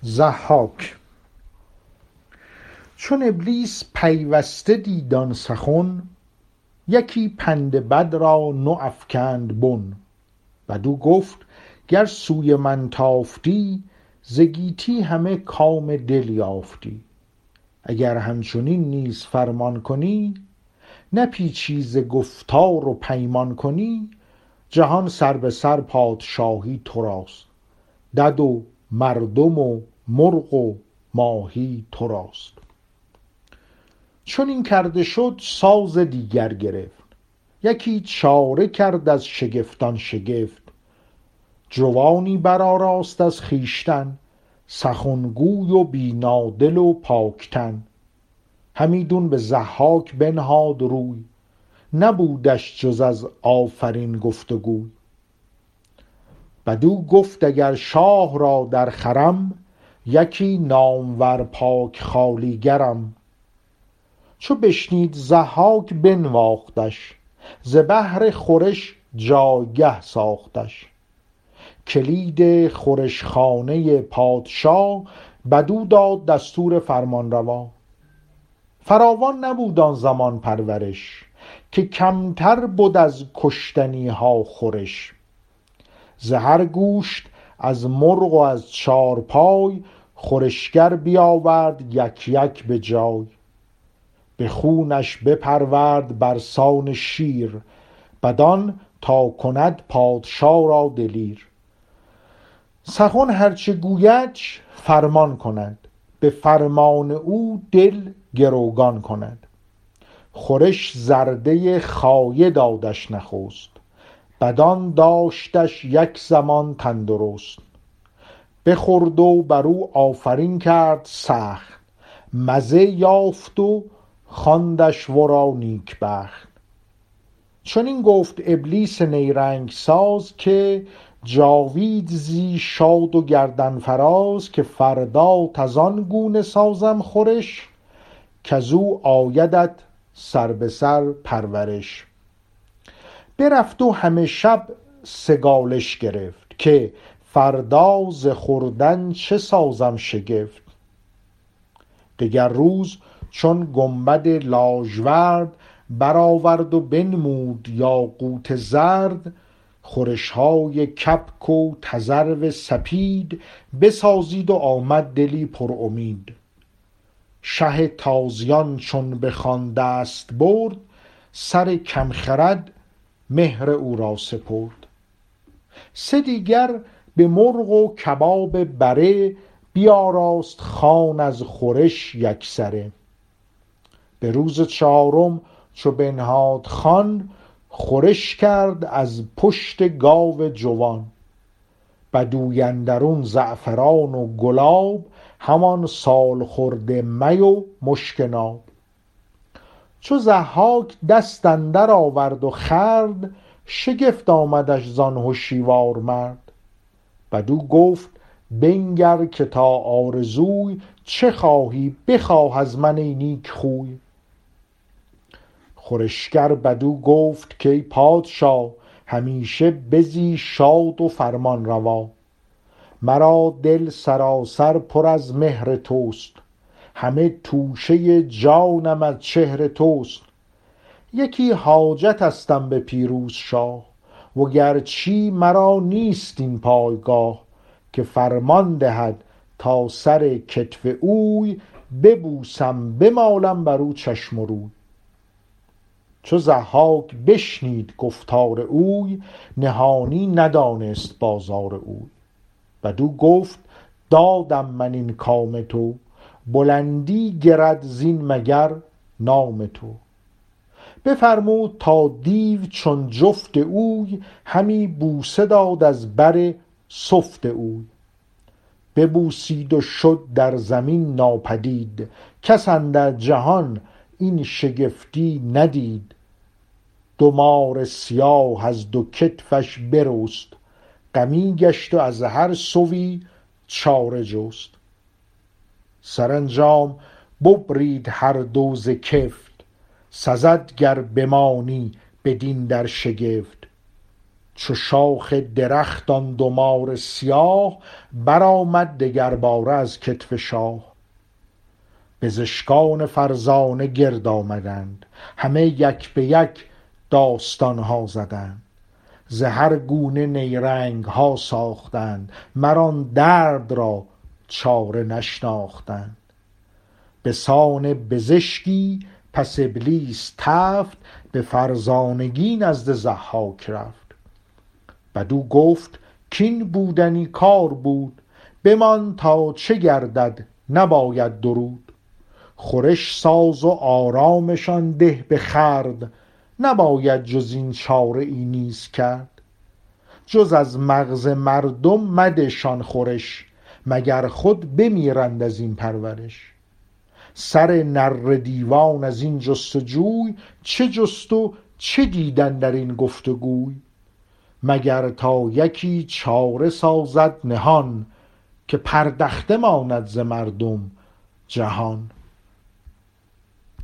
ضحاک. چون ابلیس پیوسته دید آن سخن، یکی پند بد را نو افکند بن. بدو گفت گر سوی من تافتی، ز گیتی همه کام دل یافتی. اگر همچنین نیز فرمان کنی، نپیچی ز گفتار و پیمان کنی. جهان سر به سر پادشاهی تو راست، دد و مردم و مرغ و ماهی تو راست. چون این کرده شد ساز دیگر گرفت، یکی چاره کرد از شگفتان شگفت. جوانی برآراست از خویشتن، سخنگوی و بینادل و پاکتن. همیدون به ضحاک بنهاد روی، نبودش جز از آفرین گفت و گوی. بدو گفت اگر شاه را در خرم، یکی نامور پاک خوالیگرم. چو بشنید ضحاک بنواختش، ز بهر خورش جایگه ساختش. کلید خورش خانه پادشا، بدو داد دستور فرمانروا. فراوان نبود آن زمان پرورش، که کمتر بد از کشتنی ها خورش. ز هر گوشت از مرغ و از چارپای، خورشگر بیاورد یک یک به جای. به خونش بپرورد برسان شیر، بدان تا کند پادشا را دلیر. سخن هرچه گویدش فرمان کند، به فرمان او دل گروگان کند. خورش زرده خایه دادش نخست، بدان داشتش یک زمان تندرست. بخورد و برو آفرین کرد سخت، مزه یافت و خواندش ورا نیکبخت. چنین گفت ابلیس نیرنگ ساز، که جاوید زی شاد و گردن فراز. که فردات از آن گونه سازم خورش، کزو آیدت سر به سر پرورش. برفت و همه شب سگالش گرفت، که فردا ز خوردن چه سازم شگفت. دگر روز چون گنبد لاژورد، برآورد و بنمود یاقوت زرد. خورشهای کبک و تذرو سپید، بسازید و آمد دلی پر امید. شه تازیان چون بخوان دست برد، سر کم خرد مهر او را سپرد. سه دیگر به مرغ و کباب بره، بیاراست خوان از خورش یکسره. به روز چهارم چو بنهاد خوان، خورش کرد از پشت گاو جوان. بدوی اندرون زعفران و گلاب، همان سال خورده می و مشک ناب. چو ضحاک دست اندر آورد و خورد، شگفت آمدش زان هشیوار مرد. بدو گفت بنگر که تا آرزوی، چه خواهی بخواه از من ای نیک خوی. خورشگر بدو گفت که ای پادشا، همیشه بزی شاد و فرمان روا. مرا دل سراسر پر از مهر توست، همه توشه جانم از چهر توست. یکی حاجت استم به پیروز شاه، و گرچی مرا نیست این پایگاه. که فرمان دهد تا سر کتف اوی، ببوسم بمالم برو چشم و روی. چو ضحاک بشنید گفتار اوی، نهانی ندانست بازار اوی. بدو گفت دادم من این کام تو، بلندی گرد زین مگر نام تو. بفرمود تا دیو چون جفت اوی، همی بوسه داد از بر سفت اوی. ببوسید و شد در زمین ناپدید، کس اندر جهان این شگفتی ندید. دو مار سیاه از دو کتفش برست، غمی گشت و از هر سوی چاره جست. سرانجام ببرید هر دو ز کفت، سزد گر بمانی بدین در شگفت. چو شاخ درخت آن دو مار سیاه، برآمد دگرباره از کتف شاه. پزشکان فرزانه گرد آمدند، همه یک به یک داستان ها زدند. ز هر گونه نیرنگ ها ساختند، مر آن درد را چاره نشناختند. به سان پزشکی پس ابلیس تفت، به فرزانگی نزد ضحاک رفت. بدو گفت کین بودنی کار بود، بمان تا چه گردد نباید درود. خورش ساز و آرامشان ده به خورد، نباید جز این چاره ای نیز کرد. جز از مغز مردم مدهشان خورش، مگر خود بمیرند از این پرورش. سر نره دیوان از این جست و جوی، چه جست و چه دیدن در این گفت و گوی. مگر تا یکی چاره سازد نهان، که پردخته ماند ز مردم جهان.